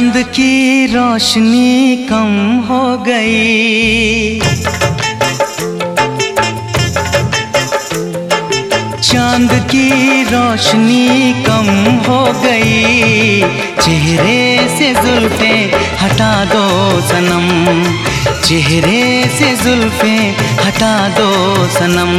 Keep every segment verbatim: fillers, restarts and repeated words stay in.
चांद की रोशनी कम हो गई, चांद की रोशनी कम हो गई, चेहरे से जुल्फें हटा दो सनम, चेहरे से जुल्फें हटा दो सनम।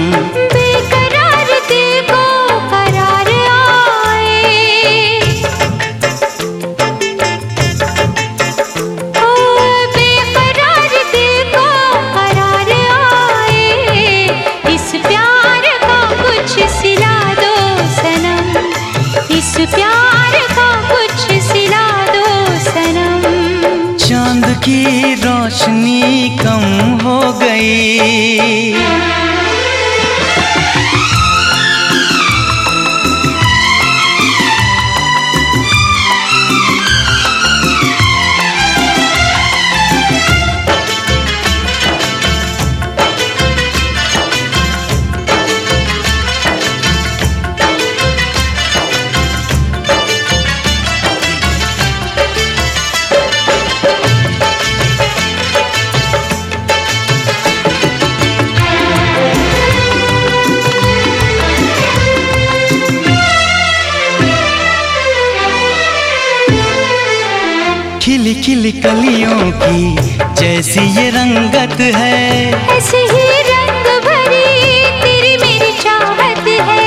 प्यार का कुछ सिला दो सनम। चांद की रोशनी कम हो गई। खिली खिली कलियों की जैसी ये रंगत है, ऐसी ही रंग भरी तेरी मेरी चाहत है।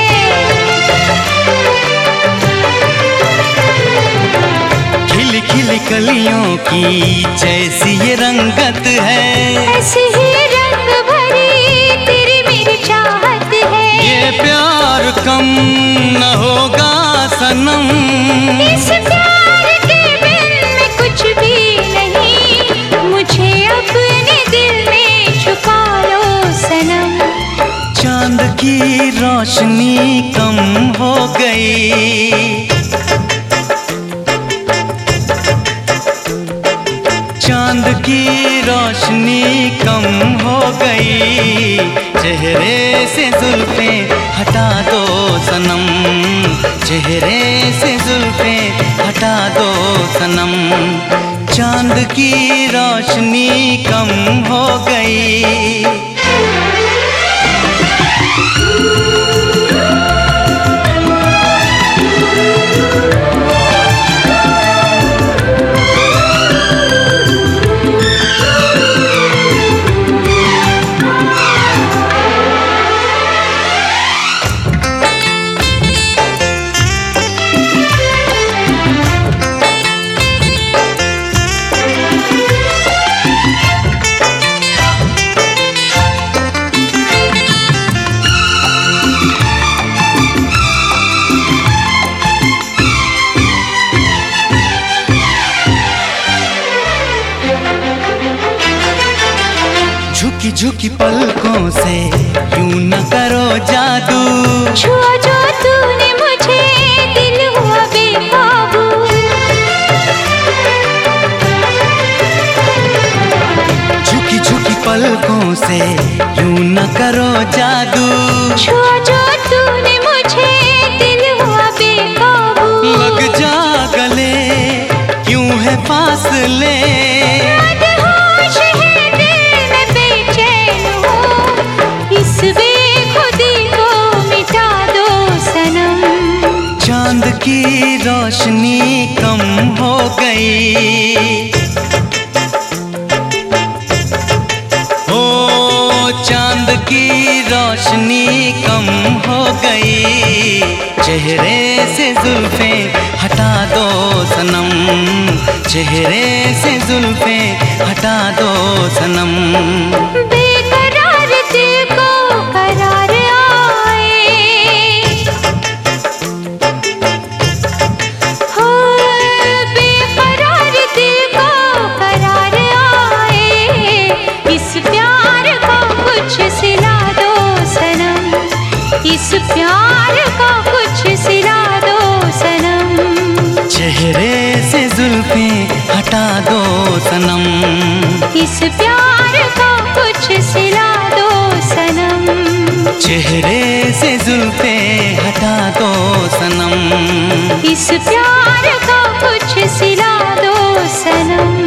खिली खिली कलियों की जैसी ये रंगत है, ऐसी ही रंग भरी तेरी मेरी चाहत है। ये प्यार कम न होगा सनम, इस प्यार के बिन में कुछ भी नहीं, मुझे अपने दिल में छुपा लो सनम। चांद की रोशनी कम हो गई, चांद की रोशनी कम हो गई, चेहरे से जुल्फें हटा दो सनम, चेहरे से जुल्फें हटा दो सनम। चांद की रोशनी कम हो गई। झुकी झुकी पलकों से यूं न करो जादू, छुआ जो तूने मुझे दिल हुआ बेकाबू। झुकी झुकी पलकों से यूं न करो जादू, छुआ जो तूने मुझे दिल हुआ बेकाबू। लग जा गले क्यों है फासले, चांद की रोशनी कम हो गई। ओ चांद की रोशनी कम हो गई, चेहरे से जुल्फें हटा दो सनम, चेहरे से जुल्फें हटा दो सनम। बेकरार दिल को करार आए, हो बेकरार दिल को करार आए, इस प्यार का कुछ सिला दो सनम, इस प्यार का कुछ सिला दो सनम। चेहरे से जुल्फें हटा दो सनम, इस प्यार का कुछ सिला दो सनम। चेहरे से जुल्फें हटा दो सनम, इस प्यार का कुछ सिला दो सनम।